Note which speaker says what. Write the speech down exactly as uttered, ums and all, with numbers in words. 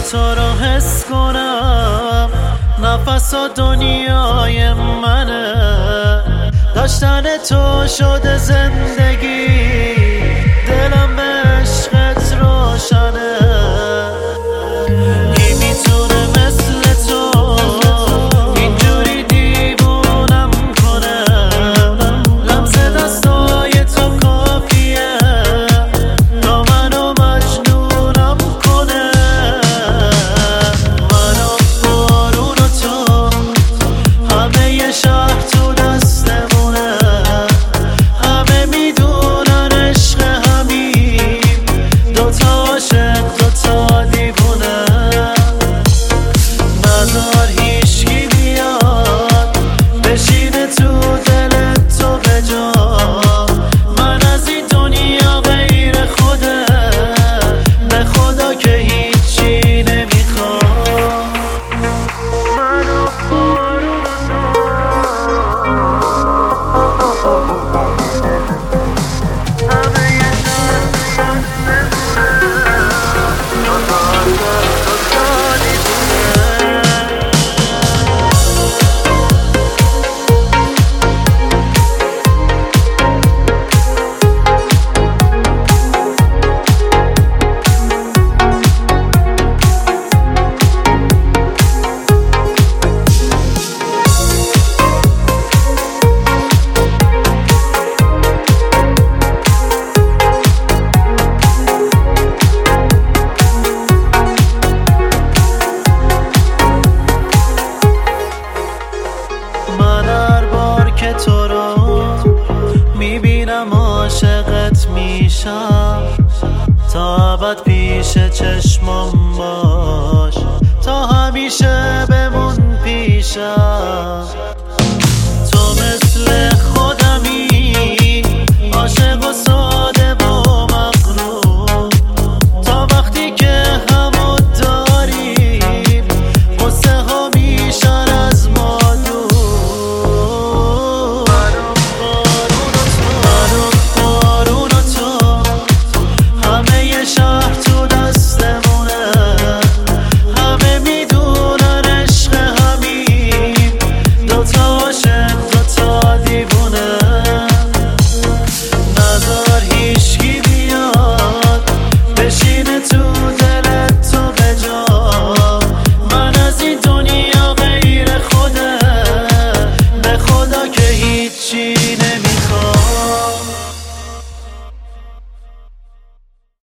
Speaker 1: تو رو حس کنم، نفس و دنیای منه، داشتن تو شده زندگی، دلم به عشقت روشنه. تو رو میبینم عاشقت میشم، تا ابد پیش چشمم باش، تا همیشه بمون پیشم. تو مثل